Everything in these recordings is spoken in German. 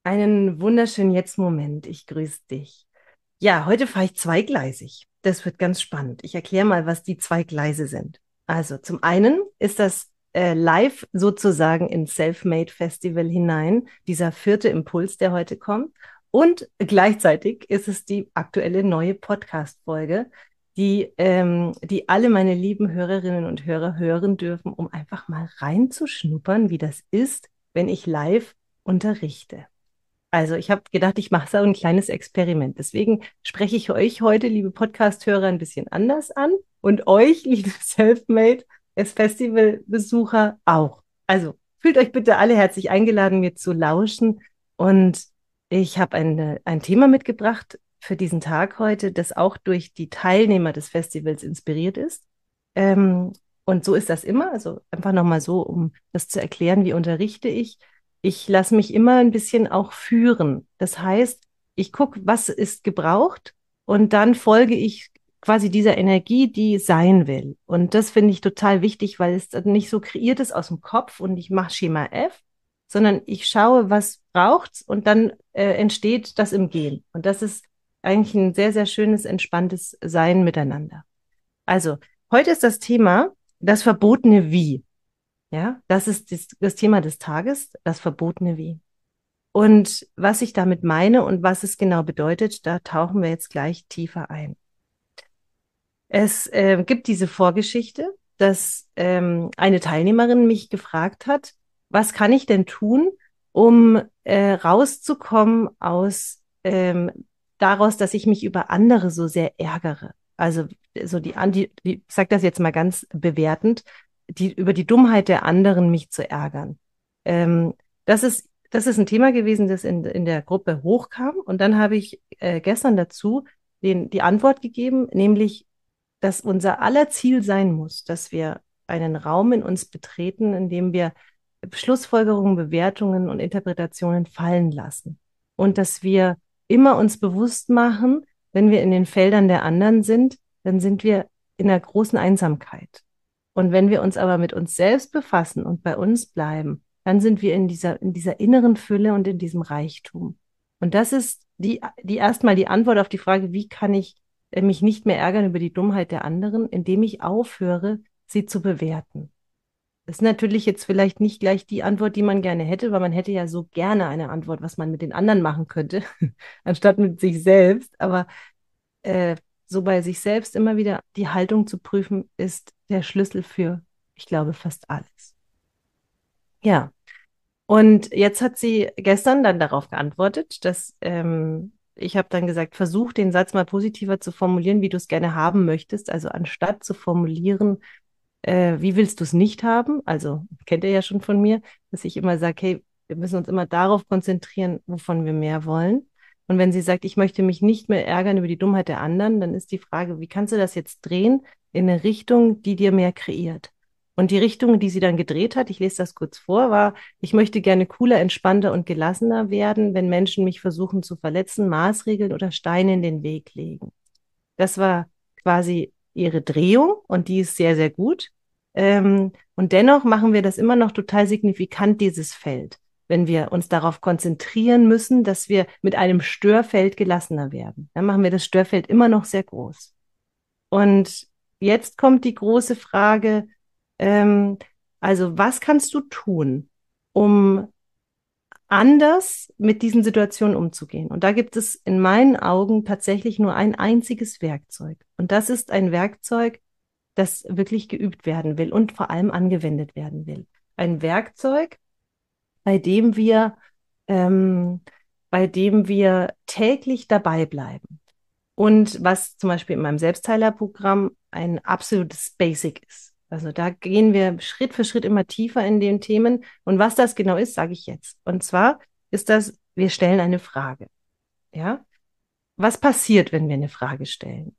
Einen wunderschönen Jetzt-Moment. Ich grüße dich. Ja, heute fahre ich zweigleisig. Das wird ganz spannend. Ich erkläre mal, was die zwei Gleise sind. Also zum einen ist das live sozusagen ins Selfmade Festival hinein, dieser vierte Impuls, der heute kommt. Und gleichzeitig ist es die aktuelle neue Podcast-Folge, die alle meine lieben Hörerinnen und Hörer hören dürfen, um einfach mal reinzuschnuppern, wie das ist, wenn ich live unterrichte. Also ich habe gedacht, ich mache so ein kleines Experiment. Deswegen spreche ich euch heute, liebe Podcast-Hörer, ein bisschen anders an und euch, liebe Selfmade, als Festivalbesucher auch. Also fühlt euch bitte alle herzlich eingeladen, mir zu lauschen. Und ich habe ein Thema mitgebracht für diesen Tag heute, das auch durch die Teilnehmer des Festivals inspiriert ist. Ähm, und so ist das immer. Also einfach nochmal so, um das zu erklären, wie unterrichte ich. Ich lasse mich immer ein bisschen auch führen. Das heißt, ich gucke, was ist gebraucht und dann folge ich quasi dieser Energie, die sein will. Und das finde ich total wichtig, weil es nicht so kreiert ist aus dem Kopf und ich mache Schema F, sondern ich schaue, was braucht's und dann entsteht das im Gehen. Und das ist eigentlich ein sehr, sehr schönes, entspanntes Sein miteinander. Also, heute ist das Thema das verbotene Wie. Ja, das ist das Thema des Tages, das verbotene Wie. Und was ich damit meine und was es genau bedeutet, da tauchen wir jetzt gleich tiefer ein. Es gibt diese Vorgeschichte, dass eine Teilnehmerin mich gefragt hat, was kann ich denn tun, um rauszukommen aus daraus, dass ich mich über andere so sehr ärgere. Also so ich sage das jetzt mal ganz bewertend, über die Dummheit der anderen mich zu ärgern. Ähm, das ist ein Thema gewesen, das in der Gruppe hochkam. Und dann habe ich gestern dazu die Antwort gegeben, nämlich dass unser aller Ziel sein muss, dass wir einen Raum in uns betreten, in dem wir Schlussfolgerungen, Bewertungen und Interpretationen fallen lassen. Und dass wir immer uns bewusst machen, wenn wir in den Feldern der anderen sind, dann sind wir in einer großen Einsamkeit. Und wenn wir uns aber mit uns selbst befassen und bei uns bleiben, dann sind wir in dieser inneren Fülle und in diesem Reichtum. Und das ist die erstmal die Antwort auf die Frage, wie kann ich mich nicht mehr ärgern über die Dummheit der anderen, indem ich aufhöre, sie zu bewerten. Das ist natürlich jetzt vielleicht nicht gleich die Antwort, die man gerne hätte, weil man hätte ja so gerne eine Antwort, was man mit den anderen machen könnte, anstatt mit sich selbst. Aber äh, so bei sich selbst immer wieder die Haltung zu prüfen, ist der Schlüssel für, ich glaube, fast alles. Ja, und jetzt hat sie gestern dann darauf geantwortet, dass ich habe dann gesagt, versuch den Satz mal positiver zu formulieren, wie du es gerne haben möchtest. Also anstatt zu formulieren, wie willst du es nicht haben? Also kennt ihr ja schon von mir, dass ich immer sage, hey, wir müssen uns immer darauf konzentrieren, wovon wir mehr wollen. Und wenn sie sagt, ich möchte mich nicht mehr ärgern über die Dummheit der anderen, dann ist die Frage, wie kannst du das jetzt drehen in eine Richtung, die dir mehr kreiert? Und die Richtung, die sie dann gedreht hat, ich lese das kurz vor, war, ich möchte gerne cooler, entspannter und gelassener werden, wenn Menschen mich versuchen zu verletzen, Maßregeln oder Steine in den Weg legen. Das war quasi ihre Drehung und die ist sehr, sehr gut. Und dennoch machen wir das immer noch total signifikant, dieses Feld, wenn wir uns darauf konzentrieren müssen, dass wir mit einem Störfeld gelassener werden. Dann machen wir das Störfeld immer noch sehr groß. Und jetzt kommt die große Frage, ähm, also was kannst du tun, um anders mit diesen Situationen umzugehen? Und da gibt es in meinen Augen tatsächlich nur ein einziges Werkzeug. Und das ist ein Werkzeug, das wirklich geübt werden will und vor allem angewendet werden will. Ein Werkzeug, bei dem wir, ähm, bei dem wir täglich dabei bleiben. Und was zum Beispiel in meinem Selbstheilerprogramm ein absolutes Basic ist. Also da gehen wir Schritt für Schritt immer tiefer in den Themen. Und was das genau ist, sage ich jetzt. Und zwar ist das, wir stellen eine Frage. Ja? Was passiert, wenn wir eine Frage stellen?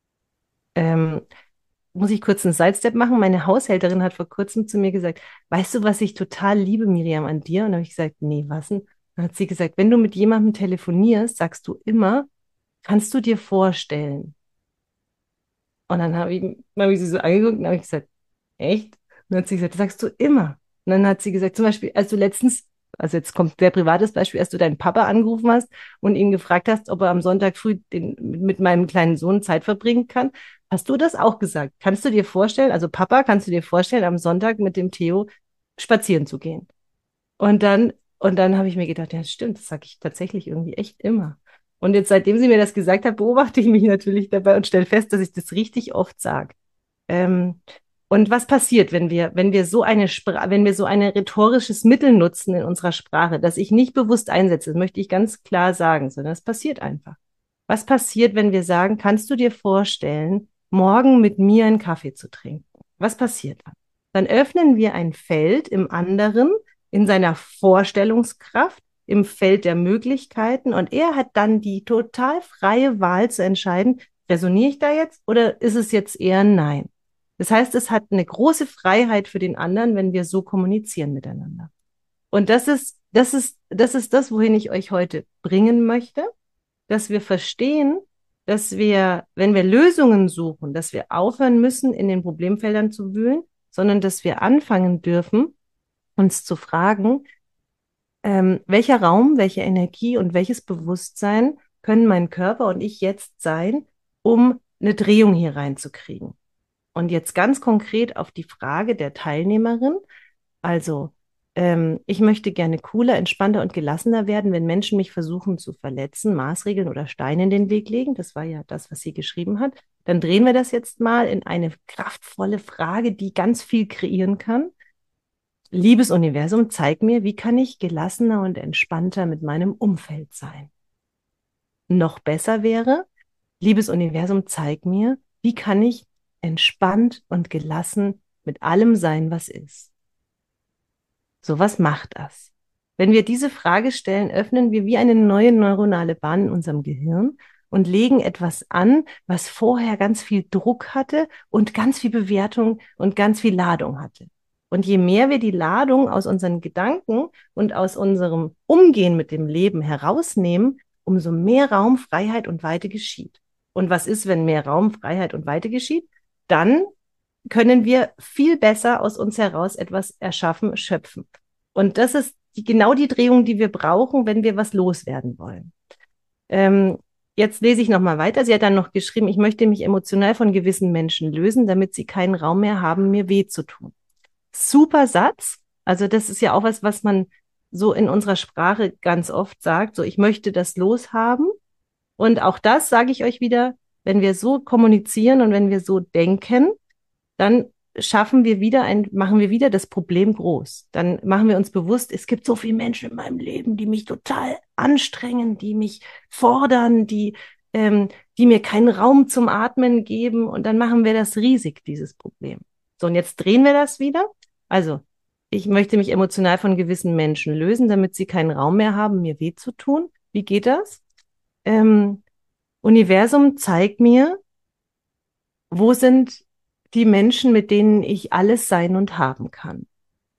Ähm, muss ich kurz einen Sidestep machen? Meine Haushälterin hat vor kurzem zu mir gesagt, weißt du, was ich total liebe, Miriam, an dir? Und da habe ich gesagt, nee, was denn? Dann hat sie gesagt, wenn du mit jemandem telefonierst, sagst du immer, kannst du dir vorstellen? Und dann hab ich sie so angeguckt und habe ich gesagt, echt? Und dann hat sie gesagt, das sagst du immer. Und dann hat sie gesagt, zum Beispiel, als du letztens Also jetzt kommt ein sehr privates Beispiel, als du deinen Papa angerufen hast und ihn gefragt hast, ob er am Sonntag früh mit meinem kleinen Sohn Zeit verbringen kann. Hast du das auch gesagt? Kannst du dir vorstellen, also Papa, kannst du dir vorstellen, am Sonntag mit dem Theo spazieren zu gehen? Und dann, und dann habe ich mir gedacht, ja, stimmt, das sage ich tatsächlich irgendwie echt immer. Und jetzt, seitdem sie mir das gesagt hat, beobachte ich mich natürlich dabei und stelle fest, dass ich das richtig oft sage. Ähm, und was passiert, wenn wir so eine wenn wir so ein rhetorisches Mittel nutzen in unserer Sprache, das ich nicht bewusst einsetze, das möchte ich ganz klar sagen, sondern es passiert einfach. Was passiert, wenn wir sagen, kannst du dir vorstellen, morgen mit mir einen Kaffee zu trinken? Was passiert dann? Dann öffnen wir ein Feld im anderen in seiner Vorstellungskraft, im Feld der Möglichkeiten und er hat dann die total freie Wahl zu entscheiden, resoniere ich da jetzt oder ist es jetzt eher Nein? Das heißt, es hat eine große Freiheit für den anderen, wenn wir so kommunizieren miteinander. Und das ist das, wohin ich euch heute bringen möchte, dass wir verstehen, dass wir, wenn wir Lösungen suchen, dass wir aufhören müssen, in den Problemfeldern zu wühlen, sondern dass wir anfangen dürfen, uns zu fragen, welcher Raum, welche Energie und welches Bewusstsein können mein Körper und ich jetzt sein, um eine Drehung hier reinzukriegen. Und jetzt ganz konkret auf die Frage der Teilnehmerin. Also, ich möchte gerne cooler, entspannter und gelassener werden, wenn Menschen mich versuchen zu verletzen, Maßregeln oder Steine in den Weg legen. Das war ja das, was sie geschrieben hat. Dann drehen wir das jetzt mal in eine kraftvolle Frage, die ganz viel kreieren kann. Liebes Universum, zeig mir, wie kann ich gelassener und entspannter mit meinem Umfeld sein? Noch besser wäre, liebes Universum, zeig mir, wie kann ich entspannt und gelassen mit allem sein, was ist. So, was macht das? Wenn wir diese Frage stellen, öffnen wir wie eine neue neuronale Bahn in unserem Gehirn und legen etwas an, was vorher ganz viel Druck hatte und ganz viel Bewertung und ganz viel Ladung hatte. Und je mehr wir die Ladung aus unseren Gedanken und aus unserem Umgehen mit dem Leben herausnehmen, umso mehr Raum, Freiheit und Weite geschieht. Und was ist, wenn mehr Raum, Freiheit und Weite geschieht? Dann können wir viel besser aus uns heraus etwas erschaffen, schöpfen. Und das ist genau die Drehung, die wir brauchen, wenn wir was loswerden wollen. Ähm, Jetzt lese ich nochmal weiter. Sie hat dann noch geschrieben, ich möchte mich emotional von gewissen Menschen lösen, damit sie keinen Raum mehr haben, mir weh zu tun. Super Satz. Also das ist ja auch was, was man so in unserer Sprache ganz oft sagt. So, ich möchte das loshaben. Und auch das sage ich euch wieder, wenn wir so kommunizieren und wenn wir so denken, dann machen wir wieder das Problem groß. Dann machen wir uns bewusst, es gibt so viele Menschen in meinem Leben, die mich total anstrengen, die mich fordern, die mir keinen Raum zum Atmen geben. Und dann machen wir das riesig, dieses Problem. So, und jetzt drehen wir das wieder. Also, ich möchte mich emotional von gewissen Menschen lösen, damit sie keinen Raum mehr haben, mir weh zu tun. Wie geht das? Ähm, Universum, zeig mir, wo sind die Menschen, mit denen ich alles sein und haben kann?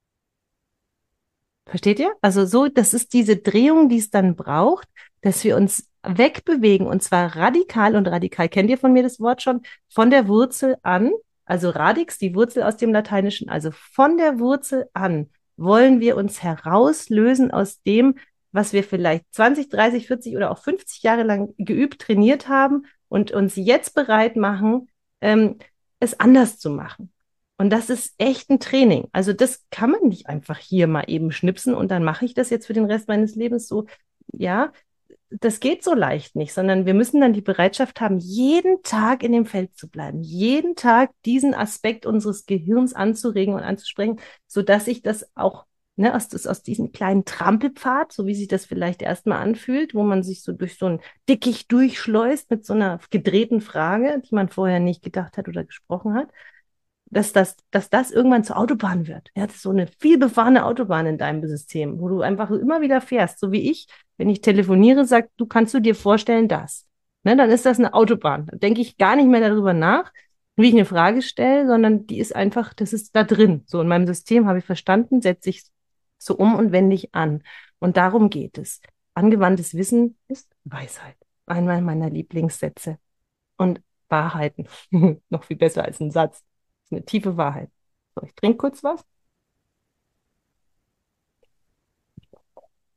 Versteht ihr? Also so, das ist diese Drehung, die es dann braucht, dass wir uns wegbewegen und zwar radikal und radikal. Kennt ihr von mir das Wort schon? Von der Wurzel an, also radix, die Wurzel aus dem Lateinischen, also von der Wurzel an wollen wir uns herauslösen aus dem, was wir vielleicht 20, 30, 40 oder auch 50 Jahre lang geübt, trainiert haben und uns jetzt bereit machen, es anders zu machen. Und das ist echt ein Training. Also das kann man nicht einfach hier mal eben schnipsen und dann mache ich das jetzt für den Rest meines Lebens so. Ja, das geht so leicht nicht, sondern wir müssen dann die Bereitschaft haben, jeden Tag in dem Feld zu bleiben, jeden Tag diesen Aspekt unseres Gehirns anzuregen und anzusprechen, sodass ich das auch aus diesem kleinen Trampelpfad, so wie sich das vielleicht erstmal anfühlt, wo man sich so durch so ein Dickicht durchschleust mit so einer gedrehten Frage, die man vorher nicht gedacht hat oder gesprochen hat, dass das irgendwann zur Autobahn wird. Ja, das ist so eine vielbefahrene Autobahn in deinem System, wo du einfach immer wieder fährst, so wie ich, wenn ich telefoniere, sag, du kannst du dir vorstellen, das. Ne, dann ist das eine Autobahn. Da denke ich gar nicht mehr darüber nach, wie ich eine Frage stelle, sondern die ist einfach, das ist da drin. So in meinem System habe ich verstanden, setze ich so um und wende ich an. Und darum geht es. Angewandtes Wissen ist Weisheit. Einmal meiner Lieblingssätze. Und Wahrheiten. Noch viel besser als ein Satz. Das ist eine tiefe Wahrheit. So, ich trinke kurz was.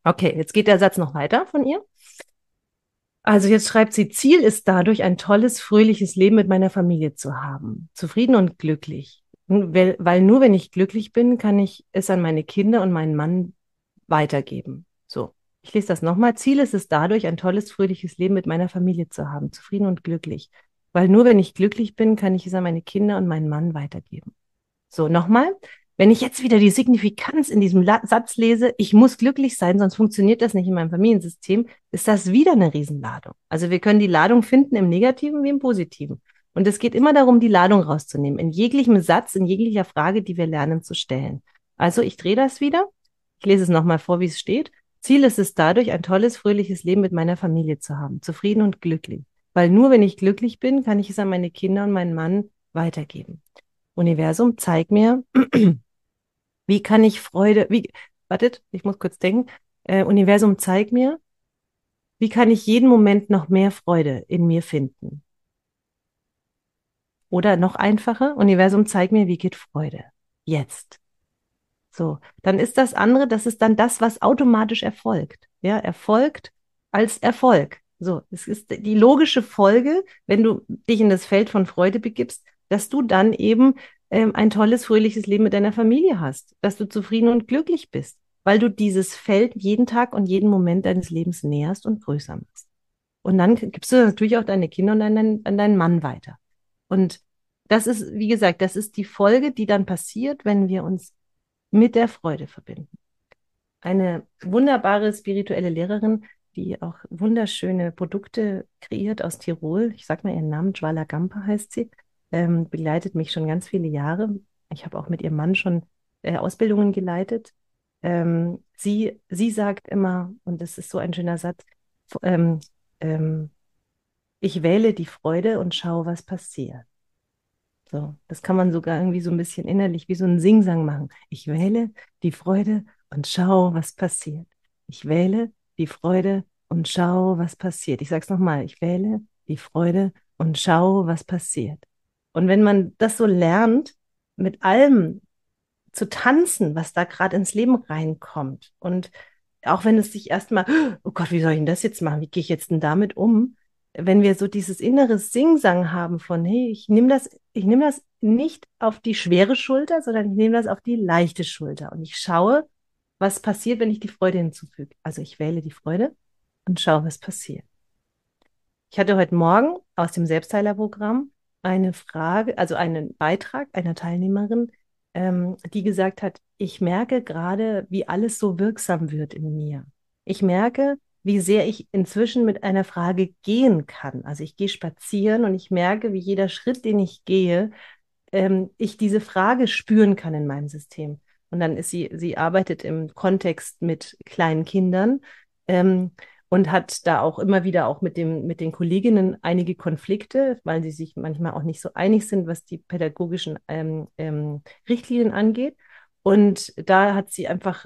Okay, jetzt geht der Satz noch weiter von ihr. Also jetzt schreibt sie, Ziel ist dadurch, ein tolles, fröhliches Leben mit meiner Familie zu haben. Zufrieden und glücklich. Weil nur wenn ich glücklich bin, kann ich es an meine Kinder und meinen Mann weitergeben. So, ich lese das nochmal. Ziel ist es dadurch, ein tolles, fröhliches Leben mit meiner Familie zu haben. Zufrieden und glücklich. Weil nur wenn ich glücklich bin, kann ich es an meine Kinder und meinen Mann weitergeben. So, nochmal. Wenn ich jetzt wieder die Signifikanz in diesem Satz lese, ich muss glücklich sein, sonst funktioniert das nicht in meinem Familiensystem, ist das wieder eine Riesenladung. Also wir können die Ladung finden im Negativen wie im Positiven. Und es geht immer darum, die Ladung rauszunehmen, in jeglichem Satz, in jeglicher Frage, die wir lernen zu stellen. Also ich drehe das wieder. Ich lese es nochmal vor, wie es steht. Ziel ist es dadurch, ein tolles, fröhliches Leben mit meiner Familie zu haben, zufrieden und glücklich. Weil nur wenn ich glücklich bin, kann ich es an meine Kinder und meinen Mann weitergeben. Universum, zeig mir, wie kann ich Freude, wartet, ich muss kurz denken. Universum, zeig mir, wie kann ich jeden Moment noch mehr Freude in mir finden? Oder noch einfacher, Universum, zeig mir, wie geht Freude? Jetzt. So, dann ist das andere, das ist dann das, was automatisch erfolgt. Ja, erfolgt als Erfolg. So, es ist die logische Folge, wenn du dich in das Feld von Freude begibst, dass du dann eben ein tolles, fröhliches Leben mit deiner Familie hast, dass du zufrieden und glücklich bist, weil du dieses Feld jeden Tag und jeden Moment deines Lebens näherst und größer machst. Und dann gibst du natürlich auch deine Kinder und an deinen Mann weiter. Und das ist, wie gesagt, das ist die Folge, die dann passiert, wenn wir uns mit der Freude verbinden. Eine wunderbare spirituelle Lehrerin, die auch wunderschöne Produkte kreiert aus Tirol. Ich sage mal ihren Namen, Jwala Gampa heißt sie, begleitet mich schon ganz viele Jahre. Ich habe auch mit ihrem Mann schon Ausbildungen geleitet. Sie sagt immer, und das ist so ein schöner Satz, ähm, ähm, ich wähle die Freude und schaue, was passiert. So, das kann man sogar irgendwie so ein bisschen innerlich wie so ein Singsang machen. Ich wähle die Freude und schau, was passiert. Ich wähle die Freude und schau, was passiert. Ich sage es nochmal. Ich wähle die Freude und schau, was passiert. Und wenn man das so lernt, mit allem zu tanzen, was da gerade ins Leben reinkommt, und auch wenn es sich erstmal, oh Gott, wie soll ich denn das jetzt machen? Wie gehe ich jetzt denn damit um? Wenn wir so dieses innere Singsang haben von, hey, ich nehme das nicht auf die schwere Schulter, sondern ich nehme das auf die leichte Schulter und ich schaue, was passiert, wenn ich die Freude hinzufüge. Also ich wähle die Freude und schaue, was passiert. Ich hatte heute Morgen aus dem Selbstheilerprogramm eine Frage, also einen Beitrag einer Teilnehmerin, die gesagt hat, ich merke gerade, wie alles so wirksam wird in mir. Ich merke, wie sehr ich inzwischen mit einer Frage gehen kann. Also ich gehe spazieren und ich merke, wie jeder Schritt, den ich gehe, ich diese Frage spüren kann in meinem System. Und dann ist sie arbeitet im Kontext mit kleinen Kindern, ähm, und hat da auch immer wieder auch mit den Kolleginnen einige Konflikte, weil sie sich manchmal auch nicht so einig sind, was die pädagogischen Richtlinien angeht. Und da hat sie einfach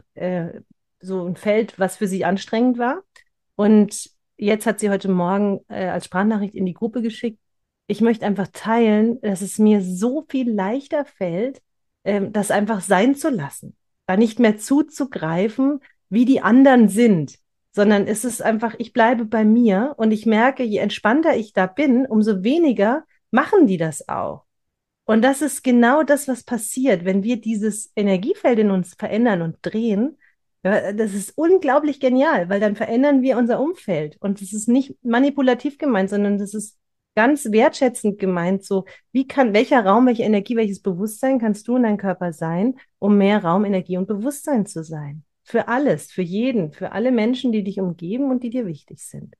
so ein Feld, was für sie anstrengend war. Und jetzt hat sie heute Morgen als Sprachnachricht in die Gruppe geschickt, ich möchte einfach teilen, dass es mir so viel leichter fällt, das einfach sein zu lassen, da nicht mehr zuzugreifen, wie die anderen sind, sondern es ist einfach, ich bleibe bei mir und ich merke, je entspannter ich da bin, umso weniger machen die das auch. Und das ist genau das, was passiert, wenn wir dieses Energiefeld in uns verändern und drehen. Ja, das ist unglaublich genial, weil dann verändern wir unser Umfeld. Und das ist nicht manipulativ gemeint, sondern das ist ganz wertschätzend gemeint. So, welcher Raum, welche Energie, welches Bewusstsein kannst du in deinem Körper sein, um mehr Raum, Energie und Bewusstsein zu sein? Für alles, für jeden, für alle Menschen, die dich umgeben und die dir wichtig sind.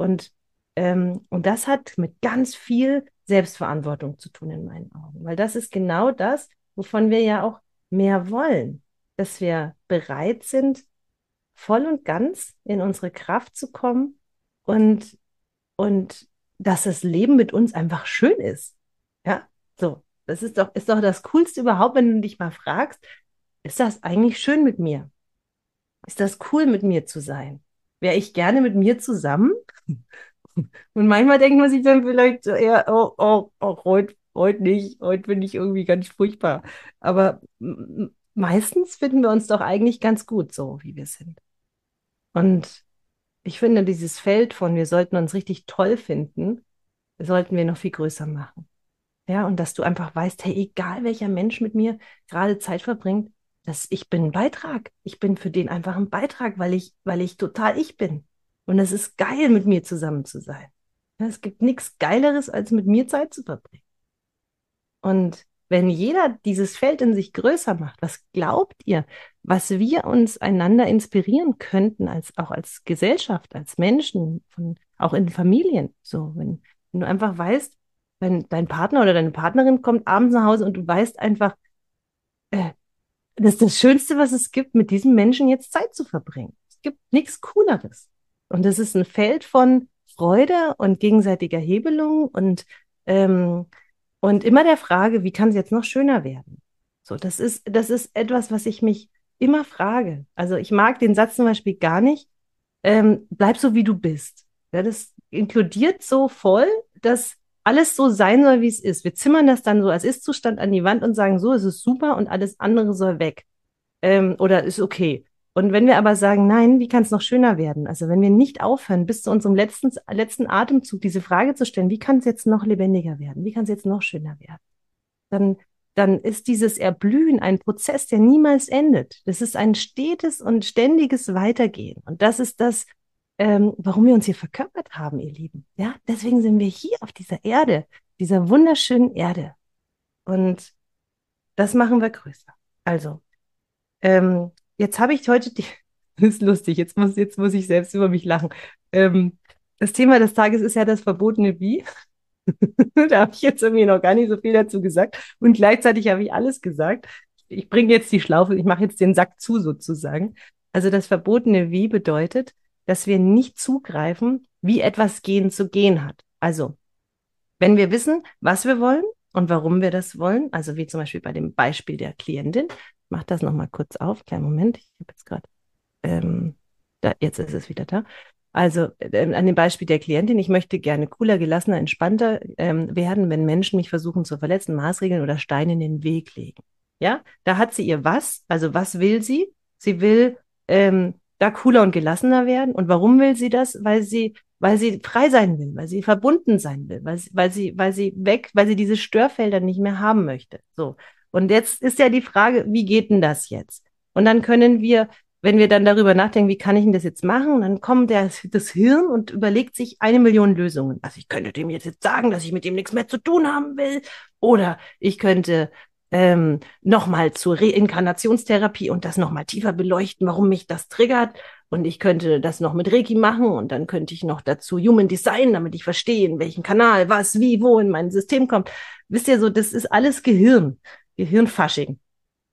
Und das hat mit ganz viel Selbstverantwortung zu tun in meinen Augen, weil das ist genau das, wovon wir ja auch mehr wollen, dass wir bereit sind, voll und ganz in unsere Kraft zu kommen und, und dass das Leben mit uns einfach schön ist. Ja, so, ist doch das Coolste überhaupt, wenn du dich mal fragst, ist das eigentlich schön mit mir? Ist das cool, mit mir zu sein? Wäre ich gerne mit mir zusammen? Und manchmal denkt man sich dann vielleicht so eher, heute nicht, heute bin ich irgendwie ganz furchtbar. Aber meistens finden wir uns doch eigentlich ganz gut so, wie wir sind. Und ich finde, dieses Feld von wir sollten uns richtig toll finden, sollten wir noch viel größer machen. Ja, und dass du einfach weißt, hey, egal welcher Mensch mit mir gerade Zeit verbringt, dass ich bin ein Beitrag. Ich bin für den einfach ein Beitrag, weil ich total ich bin. Und es ist geil, mit mir zusammen zu sein. Ja, es gibt nichts Geileres, als mit mir Zeit zu verbringen. Und wenn jeder dieses Feld in sich größer macht, was glaubt ihr, was wir uns einander inspirieren könnten, auch als Gesellschaft, als Menschen, auch in Familien? So, wenn du einfach weißt, wenn dein Partner oder deine Partnerin kommt abends nach Hause und du weißt einfach, äh, das ist das Schönste, was es gibt, mit diesem Menschen jetzt Zeit zu verbringen. Es gibt nichts Cooleres. Und das ist ein Feld von Freude und gegenseitiger Hebelung ähm, und immer der Frage, wie kann es jetzt noch schöner werden? So, das ist etwas, was ich mich immer frage. Also ich mag den Satz zum Beispiel gar nicht, bleib so, wie du bist. Ja, das inkludiert so voll, dass alles so sein soll, wie es ist. Wir zimmern das dann so als Ist-Zustand an die Wand und sagen, so ist es super und alles andere soll weg. Oder ist okay. Und wenn wir aber sagen, nein, wie kann es noch schöner werden? Also wenn wir nicht aufhören, bis zu unserem letzten Atemzug diese Frage zu stellen, wie kann es jetzt noch lebendiger werden? Wie kann es jetzt noch schöner werden? Dann, dann ist dieses Erblühen ein Prozess, der niemals endet. Das ist ein stetes und ständiges Weitergehen. Und das ist das, warum wir uns hier verkörpert haben, ihr Lieben. Ja, deswegen sind wir hier auf dieser Erde, dieser wunderschönen Erde. Und das machen wir größer. Also, jetzt habe ich heute die, das ist lustig, jetzt muss ich selbst über mich lachen. Ähm, Das Thema des Tages ist ja das verbotene Wie. Da habe ich jetzt irgendwie noch gar nicht so viel dazu gesagt. Und gleichzeitig habe ich alles gesagt. Ich bringe jetzt die Schlaufe, ich mache jetzt den Sack zu sozusagen. Also das verbotene Wie bedeutet, dass wir nicht zugreifen, wie etwas gehen zu gehen hat. Also, wenn wir wissen, was wir wollen und warum wir das wollen, also wie zum Beispiel bei dem Beispiel der Klientin, ich mache das nochmal kurz auf, kleinen Moment, ich habe jetzt gerade jetzt ist es wieder da. Also an dem Beispiel der Klientin, ich möchte gerne cooler, gelassener, entspannter werden, wenn Menschen mich versuchen zu verletzen, Maßregeln oder Steine in den Weg legen. Ja, da hat sie ihr was, also was will sie? Sie will da cooler und gelassener werden. Und warum will sie das? Weil sie frei sein will, weil sie verbunden sein will, weil sie diese Störfelder nicht mehr haben möchte. So. Und jetzt ist ja die Frage, wie geht denn das jetzt? Und dann können wir, wenn wir dann darüber nachdenken, wie kann ich denn das jetzt machen, dann kommt das Hirn und überlegt sich 1 Million Lösungen. Also ich könnte dem jetzt sagen, dass ich mit dem nichts mehr zu tun haben will. Oder ich könnte nochmal zur Reinkarnationstherapie und das nochmal tiefer beleuchten, warum mich das triggert. Und ich könnte das noch mit Reiki machen und dann könnte ich noch dazu Human Design, damit ich verstehe, in welchen Kanal, was, wie, wo in mein System kommt. Wisst ihr so, das ist alles Gehirnfasching.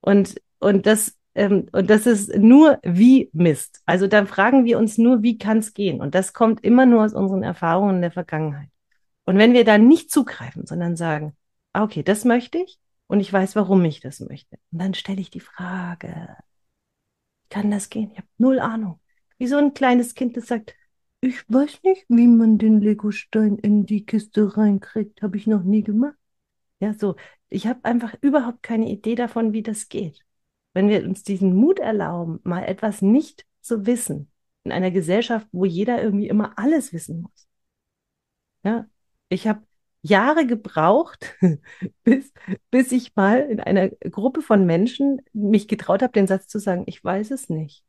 Und das ist nur wie Mist. Also dann fragen wir uns nur, wie kann es gehen? Und das kommt immer nur aus unseren Erfahrungen in der Vergangenheit. Und wenn wir da nicht zugreifen, sondern sagen, okay, das möchte ich und ich weiß, warum ich das möchte. Und dann stelle ich die Frage, kann das gehen? Ich habe null Ahnung. Wie so ein kleines Kind, das sagt, ich weiß nicht, wie man den Legostein in die Kiste reinkriegt. Habe ich noch nie gemacht. Ja, so. Ich habe einfach überhaupt keine Idee davon, wie das geht. Wenn wir uns diesen Mut erlauben, mal etwas nicht zu wissen, in einer Gesellschaft, wo jeder irgendwie immer alles wissen muss. Ja, ich habe Jahre gebraucht, bis, bis ich mal in einer Gruppe von Menschen mich getraut habe, den Satz zu sagen, ich weiß es nicht.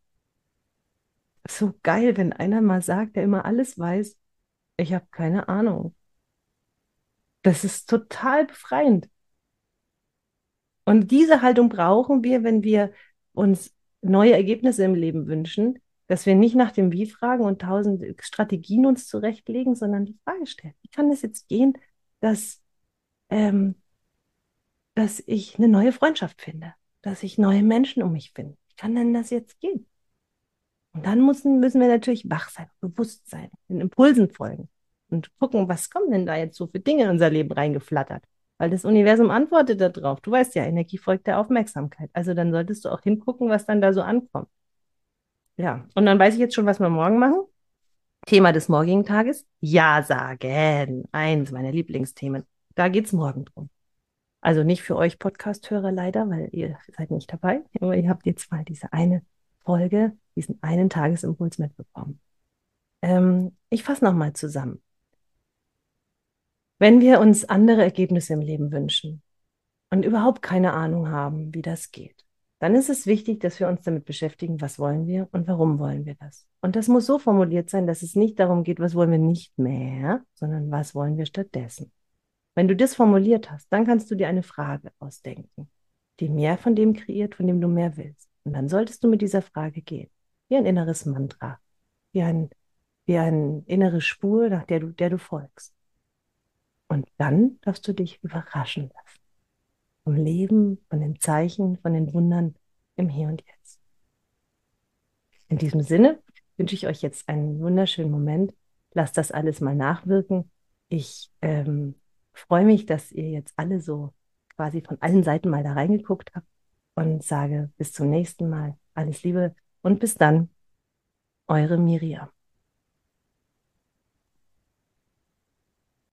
So geil, wenn einer mal sagt, der immer alles weiß, ich habe keine Ahnung. Das ist total befreiend. Und diese Haltung brauchen wir, wenn wir uns neue Ergebnisse im Leben wünschen, dass wir nicht nach dem Wie fragen und 1000 Strategien uns zurechtlegen, sondern die Frage stellen, wie kann es jetzt gehen, dass, ähm, dass ich eine neue Freundschaft finde, dass ich neue Menschen um mich finde? Wie kann denn das jetzt gehen? Und dann müssen wir natürlich wach sein, bewusst sein, den Impulsen folgen und gucken, was kommen denn da jetzt so für Dinge in unser Leben reingeflattert. Weil das Universum antwortet darauf. Du weißt ja, Energie folgt der Aufmerksamkeit. Also dann solltest du auch hingucken, was dann da so ankommt. Ja, und dann weiß ich jetzt schon, was wir morgen machen. Thema des morgigen Tages, Ja sagen. Eins meiner Lieblingsthemen. Da geht es morgen drum. Also nicht für euch Podcast-Hörer leider, weil ihr seid nicht dabei. Aber ihr habt jetzt mal diese eine Folge diesen einen Tagesimpuls mitbekommen. Ich fasse nochmal zusammen. Wenn wir uns andere Ergebnisse im Leben wünschen und überhaupt keine Ahnung haben, wie das geht, dann ist es wichtig, dass wir uns damit beschäftigen, was wollen wir und warum wollen wir das. Und das muss so formuliert sein, dass es nicht darum geht, was wollen wir nicht mehr, sondern was wollen wir stattdessen. Wenn du das formuliert hast, dann kannst du dir eine Frage ausdenken, die mehr von dem kreiert, von dem du mehr willst. Und dann solltest du mit dieser Frage gehen, wie ein inneres Mantra, wie eine innere Spur, nach der du folgst. Und dann darfst du dich überraschen lassen vom Leben, von den Zeichen, von den Wundern im Hier und Jetzt. In diesem Sinne wünsche ich euch jetzt einen wunderschönen Moment. Lasst das alles mal nachwirken. Ich freue mich, dass ihr jetzt alle so quasi von allen Seiten mal da reingeguckt habt und sage bis zum nächsten Mal. Alles Liebe und bis dann, eure Miriam.